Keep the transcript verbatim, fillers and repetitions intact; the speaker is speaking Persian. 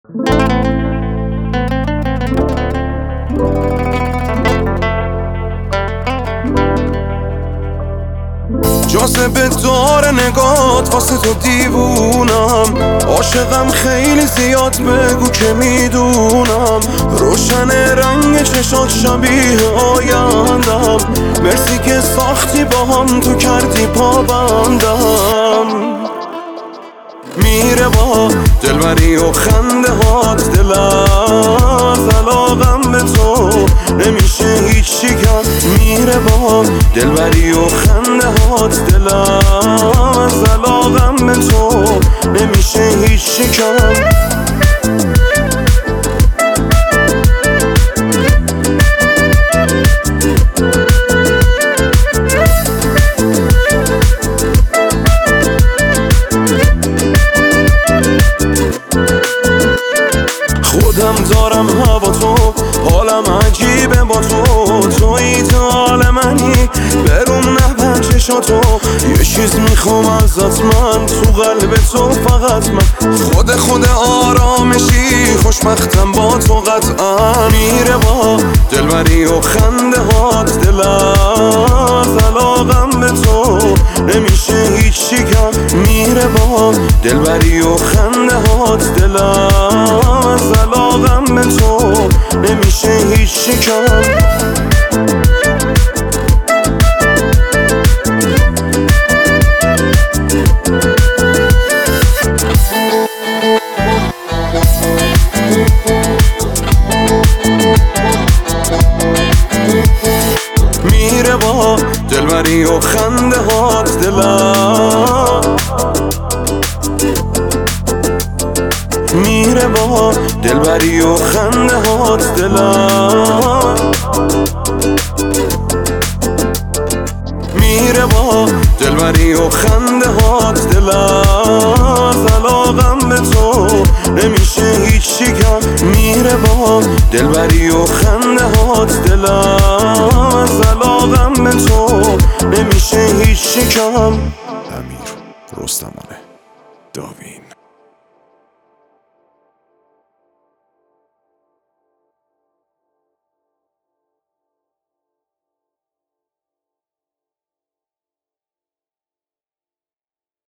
جاذبه داره نگات واسه تو دیوونم، عاشقم خیلی زیاد بگو که میدونم، روشن رنگ چشات شبیه آیندم، مرسی که ساختی با هم تو کردی پابندم. میره با دلبری و خنده هات دل از علاقم به تو نمیشه هیچی کرد. میره با دلبری و خنده هات دل از علاقم به تو نمیشه هیچی کرد. خودم دارم هوا تو، حالم عجیبه با تو، تویی تو حال منی، برون نبر چشاتو. یه چیز میخوام ازت من، تو قلب تو فقط من، خود خود آرامشی، خوشبختم با تو قطعا. میره با دلبری و خنده هات دل از علاقم به تو نمیشه هیچی کرد. میره با دلبری و خنده هات دل از علاقم به تو نمیشه هیچی کرد. میره با دلبری و خنده هات دلم، میره با دلبری و خنده هات دلم، میره با دلبری و خنده هات دلم، از علاقم به تو نمیشه هیچی کرد. میره با دلبری و خنده هات دلم، از علاقم به تو نمیشه هیچی کرد. امیر رستمانه داوین.